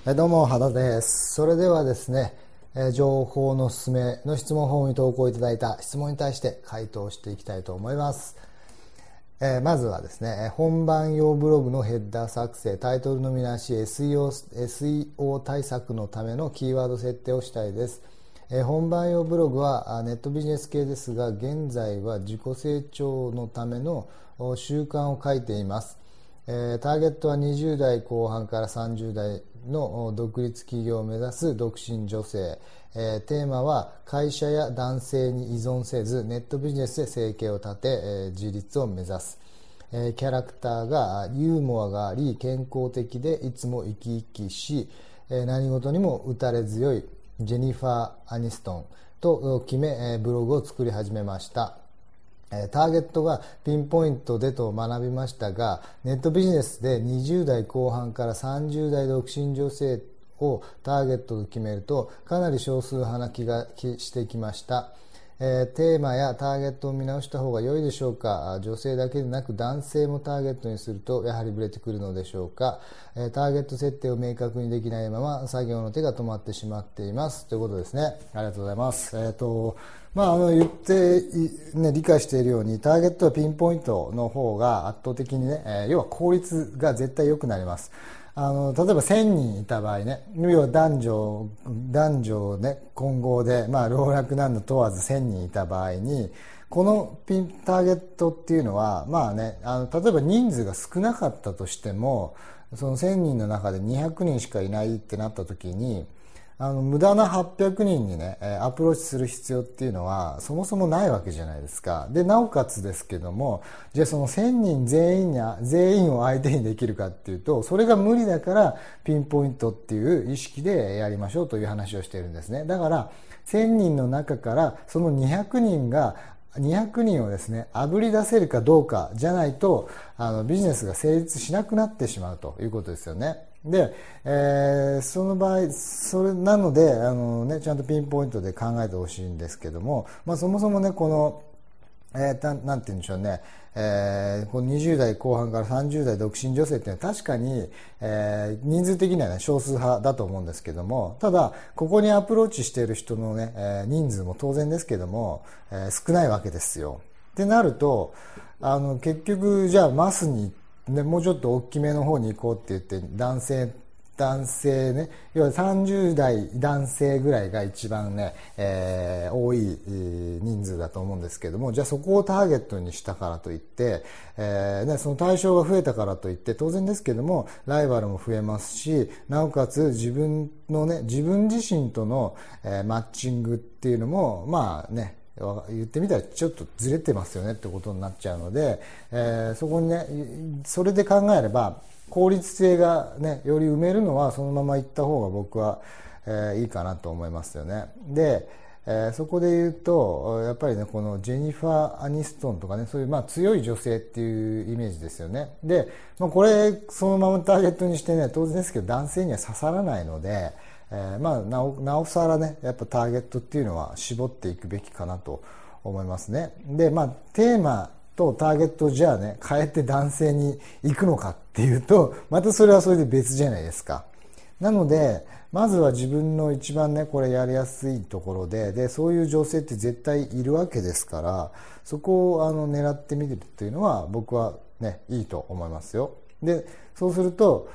どうも、原です。それではですね、情報のすすめの質問フォームに投稿いただいた質問に対して回答していきたいと思います。まずはですね、本番用ブログのヘッダー作成、タイトルの見直し、SEO 対策のためのキーワード設定をしたいです。本番用ブログはネットビジネス系ですが、現在は自己成長のための習慣を書いています。ターゲットは20代後半から30代の独立企業を目指す独身女性。テーマは会社や男性に依存せずネットビジネスで生計を立て、自立を目指す。キャラクターがユーモアがあり健康的でいつも生き生きし、何事にも打たれ強いジェニファー・アニストンと決め、ブログを作り始めました。ターゲットがピンポイントでと学びましたが、ネットビジネスで20代後半から30代独身女性をターゲットと決めるとかなり少数派な気がしてきました。テーマやターゲットを見直した方が良いでしょうか。女性だけでなく男性もターゲットにするとやはりブレてくるのでしょうか。ターゲット設定を明確にできないまま作業の手が止まってしまっていますということですね。ありがとうございます。言って理解しているようにターゲットはピンポイントの方が圧倒的にね、要は効率が絶対良くなります。例えば1000人いた場合ね、要は男女ね、混合で、老若男女問わず1000人いた場合に、このターゲットっていうのは、例えば人数が少なかったとしても、その1000人の中で200人しかいないってなった時に、無駄な800人にね、アプローチする必要っていうのはそもそもないわけじゃないですか。で、なおかつですけども、じゃあその1000人全員を相手にできるかっていうと、それが無理だからピンポイントっていう意識でやりましょうという話をしているんですね。だから1000人の中からその200人をですね、あぶり出せるかどうかじゃないと、ビジネスが成立しなくなってしまうということですよね。で、その場合、それなので、ちゃんとピンポイントで考えてほしいんですけども、そもそもね、この、なんて言うんでしょうね、この20代後半から30代独身女性っていうのは確かに、人数的にはね、少数派だと思うんですけども、ただ、ここにアプローチしている人のね、人数も当然ですけども、少ないわけですよ。ってなると、結局、じゃあマスにもうちょっと大きめの方に行こうって言って男性ね、要は30代男性ぐらいが一番ね、多い人数だと思うんですけども、じゃあそこをターゲットにしたからといって、その対象が増えたからといって当然ですけどもライバルも増えますし、なおかつ自分自身との、マッチングっていうのも言ってみたらちょっとずれてますよねってことになっちゃうので、そこにね、それで考えれば効率性がね、より埋めるのはそのまま行った方が僕は、いいかなと思いますよね。で、そこで言うとやっぱりね、このジェニファー・アニストンとかね、そういう強い女性っていうイメージですよね。で、これそのままターゲットにしてね、当然ですけど男性には刺さらないので、なおさらね、やっぱターゲットっていうのは絞っていくべきかなと思いますね。で、テーマとターゲットをじゃあね、変えて男性に行くのかっていうと、またそれはそれで別じゃないですか。なので、まずは自分の一番ね、これやりやすいところで、そういう女性って絶対いるわけですから、そこを狙ってみるっていうのは僕はね、いいと思いますよ。で、そうすると、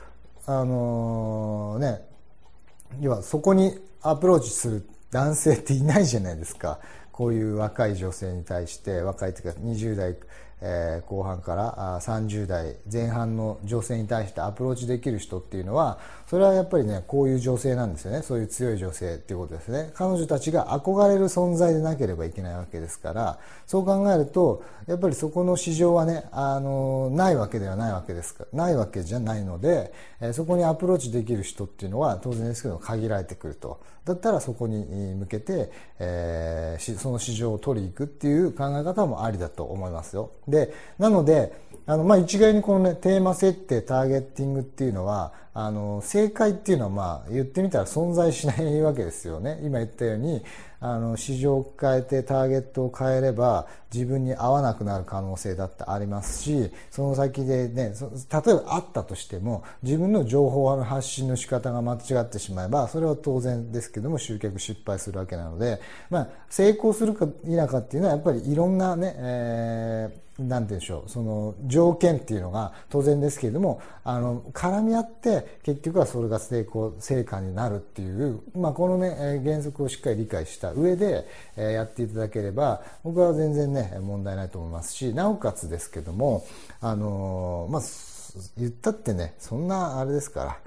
要はそこにアプローチする男性っていないじゃないですか。こういう若い女性に対して、若いというか20代、後半から30代前半の女性に対してアプローチできる人っていうのは、それはやっぱりね、こういう女性なんですよね。そういう強い女性っていうことですね。彼女たちが憧れる存在でなければいけないわけですから、そう考えるとやっぱりそこの市場はね、ないわけではないわけですから、ないわけじゃないので、そこにアプローチできる人っていうのは当然ですけど限られてくると。だったらそこに向けて、その市場を取りに行くっていう考え方もありだと思いますよ。で、なので一概にこのね、テーマ設定ターゲッティングっていうのは正解っていうのは言ってみたら存在しないわけですよね。今言ったように市場を変えてターゲットを変えれば自分に合わなくなる可能性だってありますし、その先でね、例えばあったとしても自分の情報の発信の仕方が間違ってしまえばそれは当然ですけども集客失敗するわけなので、成功するか否かっていうのはやっぱりいろんなね、なんて言うんでしょう、その条件っていうのが当然ですけれども絡み合って結局はそれが成果になるっていう、このね原則をしっかり理解した上でやっていただければ僕は全然ね問題ないと思いますし、なおかつですけども言ったってねそんなあれですから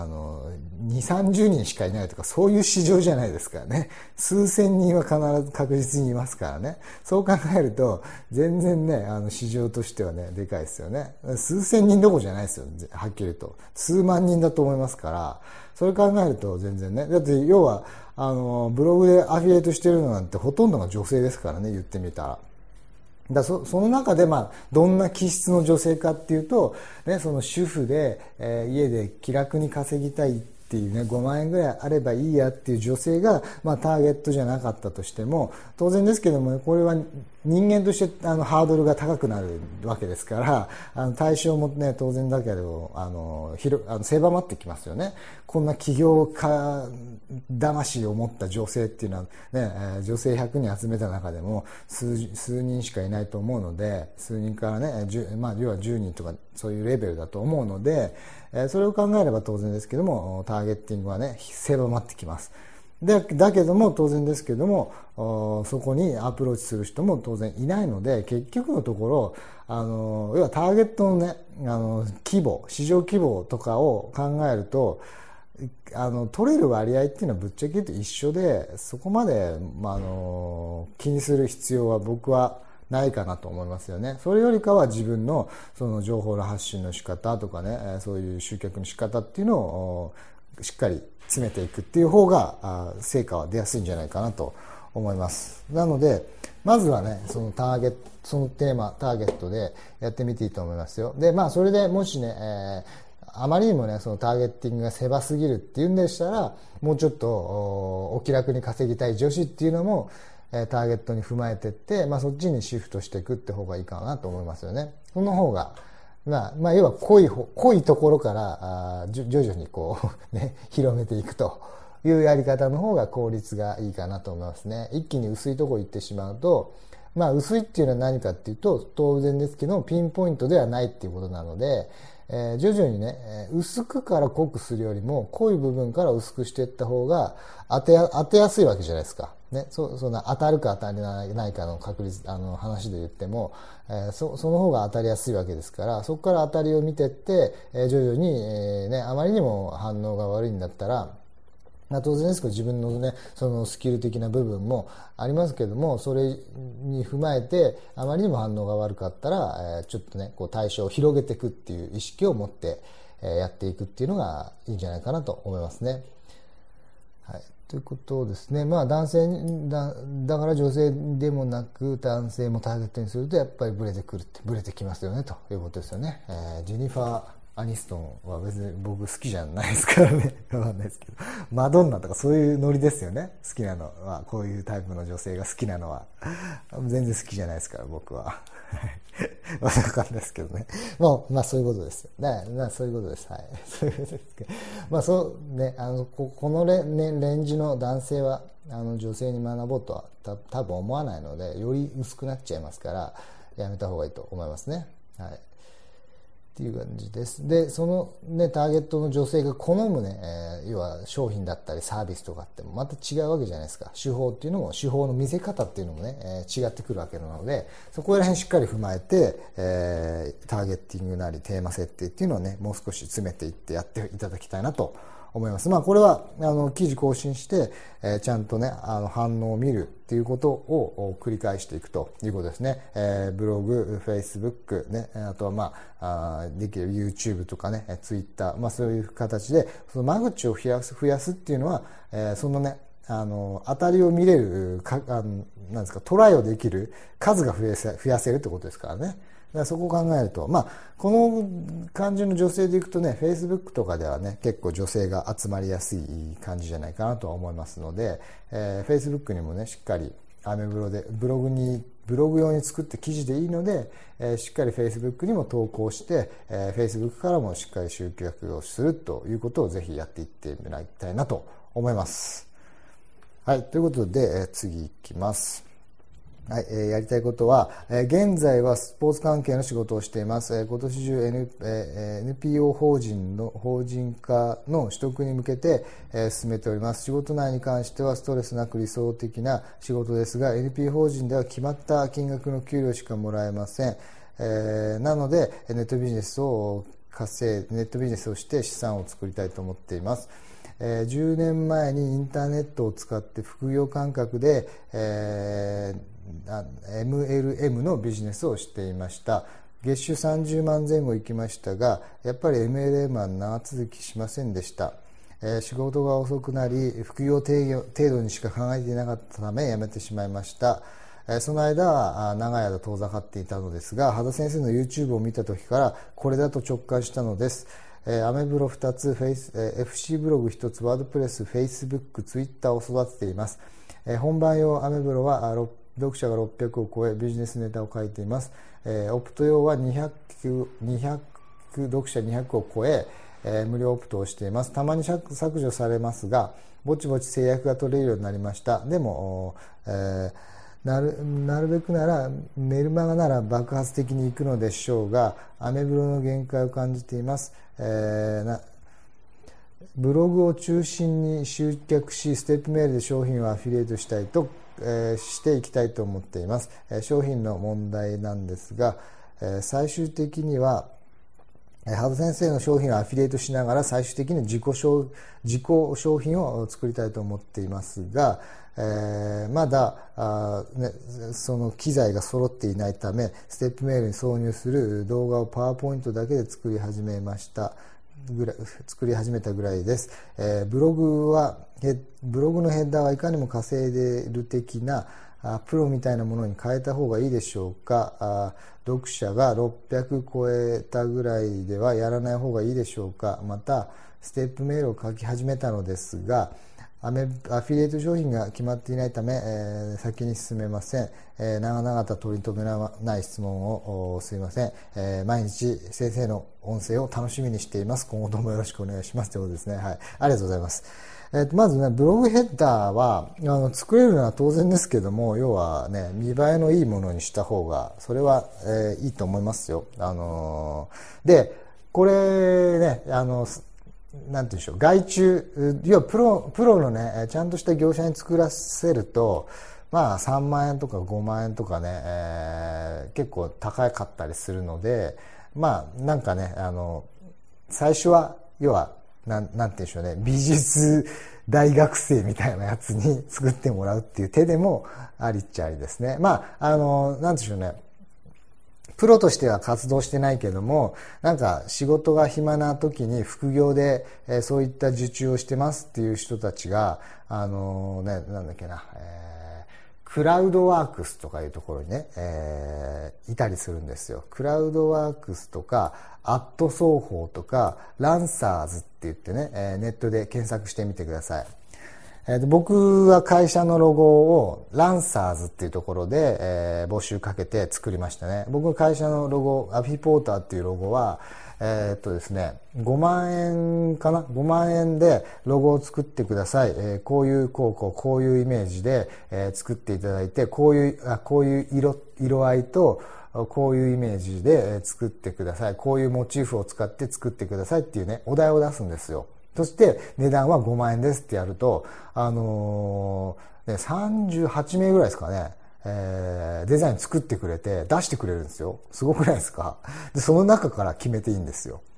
2、30人しかいないとかそういう市場じゃないですからね。数千人は必ず確実にいますからね。そう考えると全然ね市場としてはねでかいですよね。数千人どころじゃないですよ、はっきり言うと数万人だと思いますから、それ考えると全然ね、だって要はブログでアフィリエイトしてるのなんてほとんどが女性ですからね、言ってみたら。その中でどんな気質の女性かっていうと、ね、その主婦で、家で気楽に稼ぎたいっていうね、5万円ぐらいあればいいやっていう女性が、ターゲットじゃなかったとしても当然ですけども、これは人間としてハードルが高くなるわけですから対象もね当然だけど狭まってきますよね。こんな起業家魂を持った女性っていうのはね、女性100人集めた中でも数人しかいないと思うので、数人からね要は10人とかそういうレベルだと思うので、それを考えれば当然ですけどもターゲッティングはね狭まってきます。だけども当然ですけどもそこにアプローチする人も当然いないので、結局のところ要はターゲットのね規模、市場規模とかを考えると取れる割合っていうのはぶっちゃけ言うと一緒で、そこまで、気にする必要は僕はないかなと思いますよね。それよりかは自分のその情報の発信の仕方とかね、そういう集客の仕方っていうのをしっかり詰めていくっていう方が成果は出やすいんじゃないかなと思います。なのでまずはねそのテーマターゲットでやってみていいと思いますよ。でそれでもしね、あまりにもねそのターゲッティングが狭すぎるっていうんでしたら、もうちょっとお気楽に稼ぎたい女子っていうのもターゲットに踏まえていって、そっちにシフトしていくって方がいいかなと思いますよね。その方が要は濃いところから徐々に広めていくというやり方の方が効率がいいかなと思いますね。一気に薄いところ行ってしまうと、薄いっていうのは何かっていうと当然ですけどピンポイントではないっていうことなので、徐々にね薄くから濃くするよりも濃い部分から薄くしていった方が当てやすいわけじゃないですか。ね、そんな当たるか当たらないかの確率話で言っても、その方が当たりやすいわけですから、そこから当たりを見ていって、徐々に、あまりにも反応が悪いんだったら、当然ですけど自分のねそのスキル的な部分もありますけども、それに踏まえてあまりにも反応が悪かったら、ちょっとね対象を広げていくっていう意識を持ってやっていくっていうのがいいんじゃないかなと思いますね。はい、ということですね。男性だから女性でもなく男性もターゲットにするとやっぱりブレてきますよねということですよね。ジェニファー・アニストンは別に僕好きじゃないですからね。わかんないですけど。マドンナとかそういうノリですよね。好きなのは、こういうタイプの女性が好きなのは。全然好きじゃないですから、僕は。わかんないですけどね。そういうことですよ。そういうことです。はい。そういうことですけど。そうね、このレンジの男性は、女性に学ぼうとは多分思わないので、より薄くなっちゃいますから、やめた方がいいと思いますね。はい。っていう感じです。で、そのね、ターゲットの女性が好むね、要は商品だったりサービスとかってまた違うわけじゃないですか。手法の見せ方っていうのもね、違ってくるわけなので、そこら辺しっかり踏まえて、ターゲッティングなりテーマ設定っていうのをね、もう少し詰めていってやっていただきたいなと思います。これは記事更新して、ちゃんとね反応を見るっていうことを繰り返していくということですね。ブログ、フェイスブックね、あとはできる YouTube とかね、Twitter、そういう形でその間口を増やすっていうのは、そのね当たりを見れるなんですか、トライをできる数が増やせるってことですからね。 らそこを考えると、この感じの女性でいくとね、Facebook とかではね、結構女性が集まりやすい感じじゃないかなとは思いますので、Facebook にもね、しっかりアメブロでブログ用に作って記事でいいので、しっかり Facebook にも投稿して、Facebook からもしっかり集客をするということをぜひやっていってもらいたいなと思います。はい、ということで、次いきます。はい、やりたいことは、現在はスポーツ関係の仕事をしています。今年中、NPO 法人化の取得に向けて、進めております。仕事内に関してはストレスなく理想的な仕事ですが、NPO 法人では決まった金額の給料しかもらえません。なので、ネットビジネスをして資産を作りたいと思っています。10年前にインターネットを使って副業感覚で、MLM のビジネスをしていました。月収30万前後行きましたが、やっぱり MLM は長続きしませんでした。仕事が遅くなり、副業程度にしか考えていなかったため辞めてしまいました。その間は長い間遠ざかっていたのですが、羽田先生の YouTube を見た時からこれだと直感したのです。アメブロ2つ、FC ブログ1つ、ワードプレス、Facebook、Twitter を育てています。本番用アメブロは読者が600を超え、ビジネスネタを書いています。オプト用は読者200を超え、無料オプトをしています。たまに削除されますが、ぼちぼち制約が取れるようになりました。でも、なるべくならメルマガなら爆発的にいくのでしょうが、アメブロの限界を感じています。ブログを中心に集客し、ステップメールで商品をアフィリエイトしたいと、していきたいと思っています。商品の問題なんですが、最終的には羽田先生の商品をアフィリエイトしながら最終的に自己商品を作りたいと思っていますが、まだその機材が揃っていないため、ステップメールに挿入する動画をパワーポイントだけで作り始めたぐらいです。ブログのヘッダーはいかにも稼いでいる的なプロみたいなものに変えた方がいいでしょうか。読者が600超えたぐらいではやらない方がいいでしょうか。またステップメールを書き始めたのですが、アフィリエイト商品が決まっていないため、先に進めません。長々と取り留めない質問をすいません。毎日先生の音声を楽しみにしています。今後ともよろしくお願いしますということですね。はい、ありがとうございます。まずね、ブログヘッダーは作れるのは当然ですけども、要はね、見栄えのいいものにした方がそれは、いいと思いますよ。でこれね、なんていうんでしょう、外注、要はプロのね、ちゃんとした業者に作らせると、3万円とか5万円とかね、結構高かったりするので、なんかね、最初は要はなんていうんでしょうね、美術大学生みたいなやつに作ってもらうっていう手でもありっちゃありですね。なんでしょうね、プロとしては活動してないけども、なんか仕事が暇な時に副業で、そういった受注をしてますっていう人たちが、なんだっけな、クラウドワークスとかいうところにね、いたりするんですよ。クラウドワークスとか、アット双方とか、ランサーズって言ってね、ネットで検索してみてください。僕は会社のロゴをランサーズっていうところで、募集かけて作りましたね。僕の会社のロゴ、アフィポーターっていうロゴは、ですね、5万円かな ?5 万円でロゴを作ってください。こういうイメージで、作っていただいて、こういう色合いと、こういうイメージで作ってください。こういうモチーフを使って作ってくださいっていうね、お題を出すんですよ。そして値段は5万円ですってやると、38名ぐらいですかね、デザイン作ってくれて出してくれるんですよ。すごくないですか？で、その中から決めていいんですよ。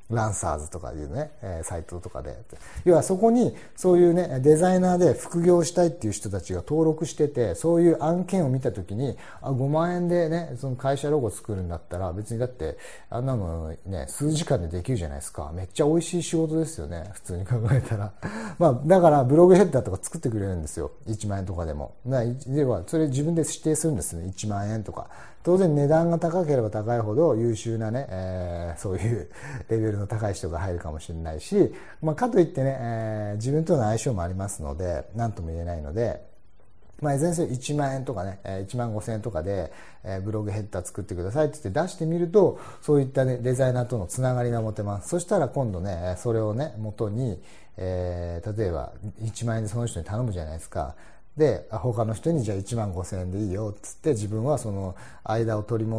ランサーズとかいうね、サイトとかで。要はそこにそういうね、デザイナーで副業したいっていう人たちが登録してて、そういう案件を見たときに、5万円でね、その会社ロゴ作るんだったら、別にだって、あんなのね、数時間でできるじゃないですか。めっちゃ美味しい仕事ですよね。普通に考えたら。だからブログヘッダーとか作ってくれるんですよ。1万円とかでも。では、それ自分で指定するんですね。1万円とか。当然値段が高ければ高いほど優秀なね、そういうレベルの高い人が入るかもしれないし、かといってね、自分との相性もありますので、何とも言えないので、いずれにせよ1万円とかね、1万5千円とかで、ブログヘッダー作ってくださいって言って出してみると、そういったね、デザイナーとのつながりが持てます。そしたら今度ね、それをね、元に、例えば1万円でその人に頼むじゃないですか。で、他の人にじゃあ1万5千円でいいよっつって、自分はその間を取り持って、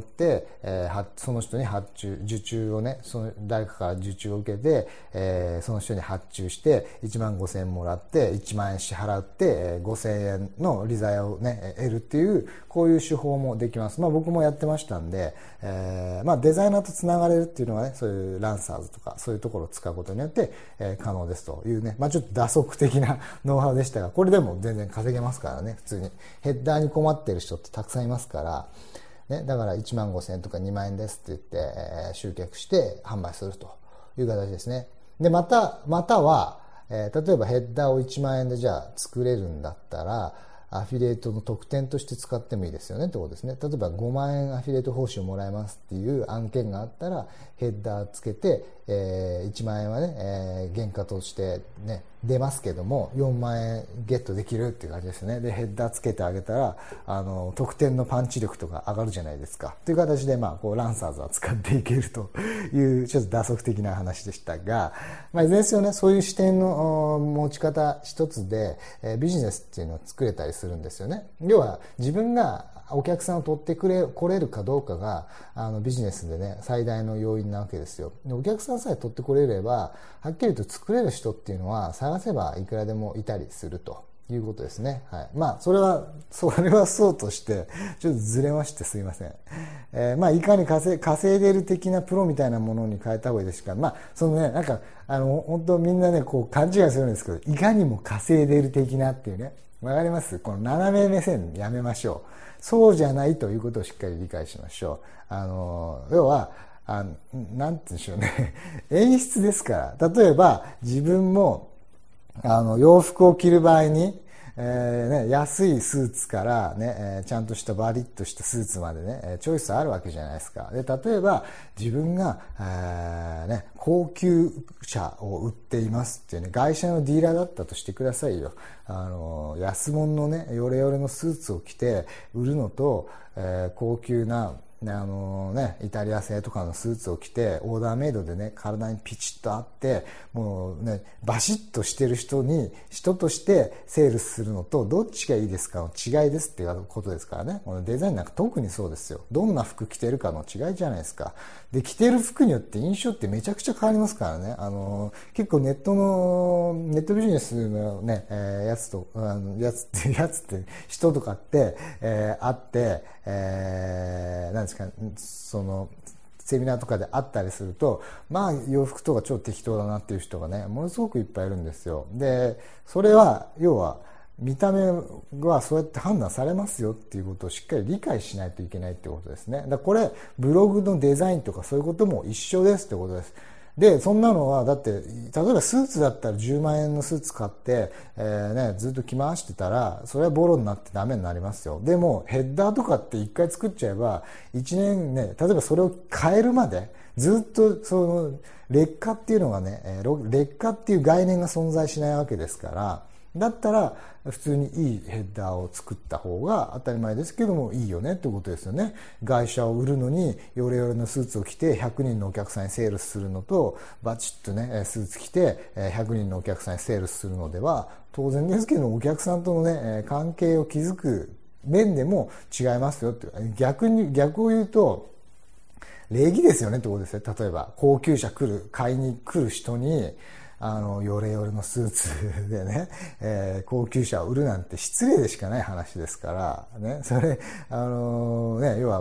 その人に受注をね、誰かから受注を受けて、その人に発注して1万5千円もらって1万円支払って5千円の利ざやをね、得るっていう、こういう手法もできます。僕もやってましたんで、デザイナーとつながれるっていうのはね、そういうランサーズとかそういうところを使うことによって、可能ですというね、ちょっと打足的なノウハウでしたが、これでも全然稼げますからね。普通にヘッダーに困ってる人ってたくさんいますからね。だから1万5千円とか2万円ですって言って、集客して販売するという形ですね。でまたは、例えばヘッダーを1万円でじゃあ作れるんだったら、アフィリエイトの特典として使ってもいいですよねってことですね。例えば5万円アフィリエイト報酬もらえますっていう案件があったら、ヘッダーつけて、1万円はね、原価としてね、出ますけども、4万円ゲットできるっていう感じですね。で、ヘッダーつけてあげたら、特典のパンチ力とか上がるじゃないですか。という形で、こう、ランサーズは使っていけるという、ちょっと打足的な話でしたが、いずれにせよね、そういう視点の持ち方一つで、ビジネスっていうのを作れたりするんですよね。要は、自分がお客さんを取って来れるかどうかがビジネスでね、最大の要因なわけですよ。で、お客さんさえ取ってこれれば、はっきりと作れる人っていうのは探せばいくらでもいたりするということですね。はい。それはそうとしてちょっとずれましてすいません。いかに稼いでる的なプロみたいなものに変えた方がいいですから、そのね、本当みんなね、こう勘違いするんですけど、いかにも稼いでる的なっていうね、わかります？この斜め目線やめましょう。そうじゃないということをしっかり理解しましょう。要は、なんて言うんでしょうね。演出ですから。例えば、自分も、洋服を着る場合に、安いスーツからね、ちゃんとしたバリッとしたスーツまでね、チョイスあるわけじゃないですか。で、例えば自分が、高級車を売っていますっていうね、外車のディーラーだったとしてくださいよ。安物のね、ヨレヨレのスーツを着て売るのと、高級なイタリア製とかのスーツを着てオーダーメイドでね、体にピチッとあってもうね、バシッとしてる人としてセールスするのとどっちがいいですかの違いですっていうことですからね。このデザインなんか特にそうですよ。どんな服着てるかの違いじゃないですか。で、着てる服によって印象ってめちゃくちゃ変わりますからね。結構ネットビジネスのね、やつって人とかって、あって、なんですか、そのセミナーとかであったりすると、洋服とか超適当だなっていう人がね、ものすごくいっぱいいるんですよ。で、それは要は見た目はそうやって判断されますよっていうことをしっかり理解しないといけないってことですね。だからこれブログのデザインとかそういうことも一緒ですってことです。で、そんなのは、だって、例えばスーツだったら10万円のスーツ買って、ずっと着回してたら、それはボロになってダメになりますよ。でも、ヘッダーとかって一回作っちゃえば、1年ね、例えばそれを変えるまで、ずっとその、劣化っていうのがね、劣化っていう概念が存在しないわけですから、だったら普通にいいヘッダーを作った方が当たり前ですけどもいいよねってことですよね。外車を売るのにヨレヨレのスーツを着て100人のお客さんにセールスするのと、バチッとねスーツ着て100人のお客さんにセールスするのでは当然ですけどお客さんとのね関係を築く面でも違いますよって。逆を言うと礼儀ですよねってことですよ。例えば高級車買いに来る人にヨレヨレのスーツでね、高級車を売るなんて失礼でしかない話ですから、ね、それ、要は、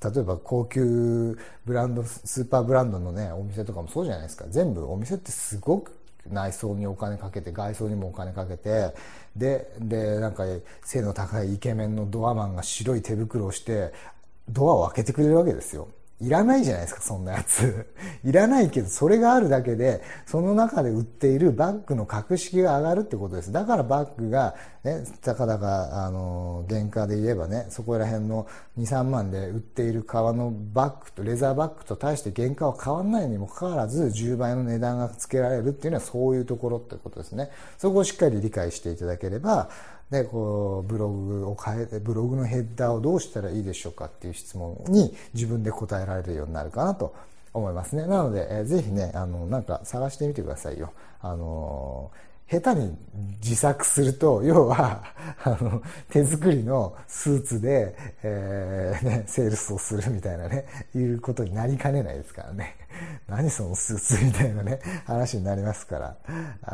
例えば高級ブランド、スーパーブランドのねお店とかもそうじゃないですか。全部お店ってすごく内装にお金かけて、外装にもお金かけて、でなんか背の高いイケメンのドアマンが白い手袋をしてドアを開けてくれるわけですよ。いらないじゃないですか、そんなやつ。いらないけど、それがあるだけで、その中で売っているバッグの格式が上がるってことです。だからバッグが、ね、たかだか、原価で言えばね、そこら辺の2、3万で売っている革のバッグと、レザーバッグと対して原価は変わらないにもかかわらず、10倍の値段がつけられるっていうのはそういうところってことですね。そこをしっかり理解していただければ、でこうブログのヘッダーをどうしたらいいでしょうかっていう質問に自分で答えられるようになるかなと思いますね。なので、ぜひねなんか探してみてくださいよ。下手に自作すると、要は手作りのスーツで、セールスをするみたいなね、いうことになりかねないですからね。何そのスーツみたいなね、話になりますから。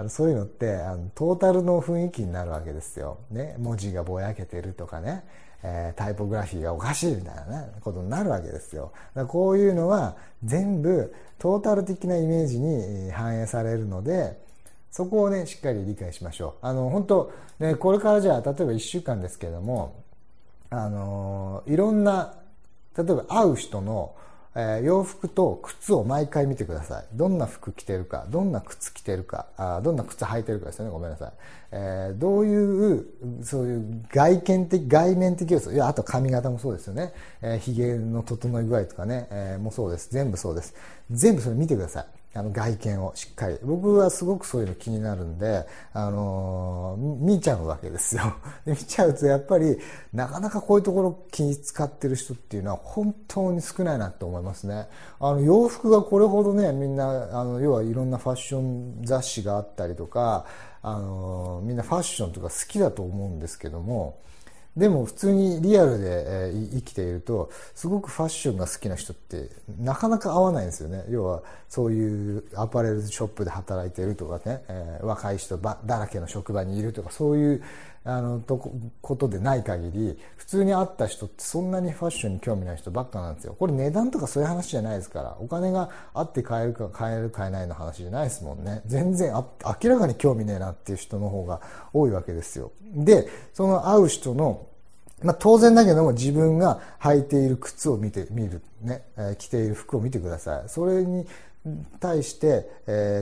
そういうのってトータルの雰囲気になるわけですよ。ね、文字がぼやけてるとかね、タイポグラフィーがおかしいみたいなね、ことになるわけですよ。だからこういうのは全部トータル的なイメージに反映されるので、そこをね、しっかり理解しましょう。本当ね、これからじゃあ、例えば1週間ですけれども、いろんな、例えば会う人の、洋服と靴を毎回見てください。どんな服着てるか、どんな靴着てるか、どんな靴履いてるかですよね。ごめんなさい。どういう、そういう外面的要素、いや、あと髪型もそうですよね。髭の整い具合とかね、もうそうです。全部そうです。全部それ見てください。外見をしっかり。僕はすごくそういうの気になるんで、見ちゃうわけですよ。で見ちゃうとやっぱり、なかなかこういうところ気に使ってる人っていうのは本当に少ないなと思いますね。洋服がこれほどね、みんな、要はいろんなファッション雑誌があったりとか、みんなファッションとか好きだと思うんですけども、でも普通にリアルで生きていると、すごくファッションが好きな人ってなかなか会わないんですよね。要はそういうアパレルショップで働いているとかね、若い人だらけの職場にいるとか、そういうことでない限り、普通に会った人ってそんなにファッションに興味ない人ばっかなんですよ。これ値段とかそういう話じゃないですから、お金があって買えるか買えないの話じゃないですもんね。全然明らかに興味ねえなっていう人の方が多いわけですよ。で、その会う人の当然だけども自分が履いている靴を見るね、着ている服を見てください。それに対して、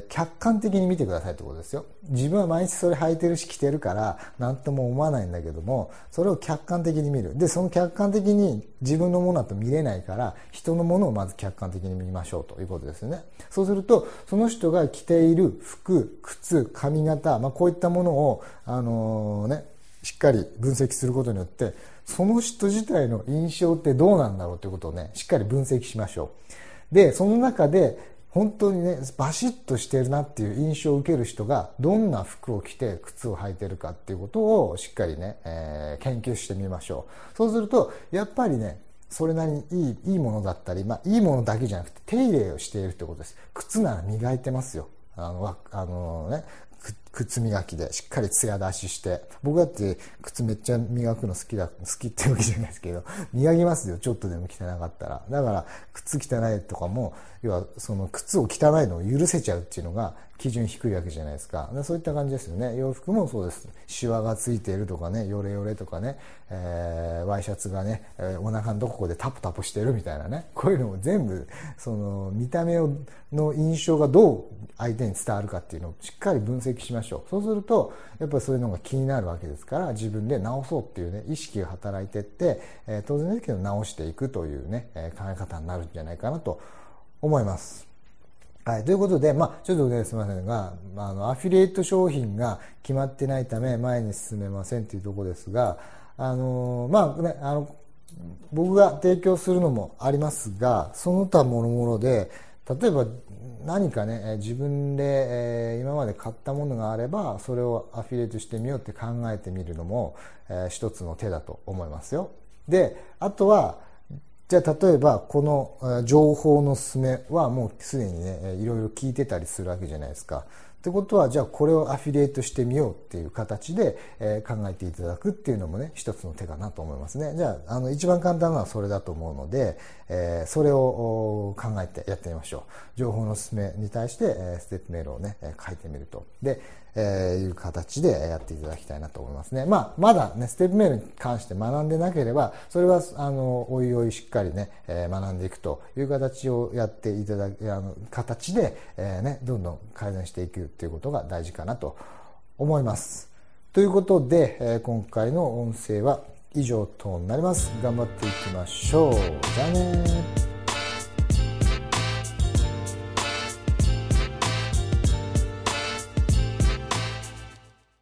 客観的に見てくださいってことですよ。自分は毎日それ履いてるし着てるから何とも思わないんだけども、それを客観的に見る。で、その客観的に自分のものだと見れないから、人のものをまず客観的に見ましょうということですよね。そうすると、その人が着ている服、靴、髪型、こういったものをしっかり分析することによって、その人自体の印象ってどうなんだろうということをね、しっかり分析しましょう。で、その中で本当にね、バシッとしてるなっていう印象を受ける人がどんな服を着て靴を履いてるかっていうことをしっかりね、研究してみましょう。そうすると、やっぱりね、それなりにいいものだったり、いいものだけじゃなくて手入れをしているってことです。靴なら磨いてますよ。靴磨きでしっかり艶出しして、僕だって靴めっちゃ磨くの好きってわけじゃないですけど、磨きますよ、ちょっとでも汚かったら。だから靴汚いとかも、要はその靴を汚いのを許せちゃうっていうのが基準低いわけじゃないですか。そういった感じですよね。洋服もそうです。シワがついているとかね、ヨレヨレとかね、ワイシャツがね、お腹のどこでタプタプしてるみたいなね、こういうのも全部その見た目の印象がどう相手に伝わるかっていうのをしっかり分析しましょう。そうするとやっぱりそういうのが気になるわけですから、自分で直そうっていうね、意識が働いていって、当然ですけど直していくというね、考え方になるんじゃないかなと思います。はい。ということで、ちょっとね、すみませんが、アフィリエイト商品が決まってないため前に進めませんというところですが、僕が提供するのもありますが、その他もろもろで、例えば何かね、自分で今まで買ったものがあれば、それをアフィリエイトしてみようって考えてみるのも一つの手だと思いますよ。で、あとは、じゃあ例えばこの情報の勧めはもうすでにね、いろいろ聞いてたりするわけじゃないですか。 ってことはじゃあこれをアフィリエイトしてみようっていう形で、考えていただくっていうのもね一つの手かなと思いますね。じゃあ一番簡単なのはそれだと思うので、それを考えてやってみましょう。情報の進めに対して、ステップメールをね書いてみるとで、いう形でやっていただきたいなと思いますね。まだねステップメールに関して学んでなければそれはおいおいしっかりね、学んでいくという形をやっていただく形で、どんどん改善していくっていうことが大事かなと思います。ということで、今回の音声は以上となります。頑張っていきましょう。じゃあね。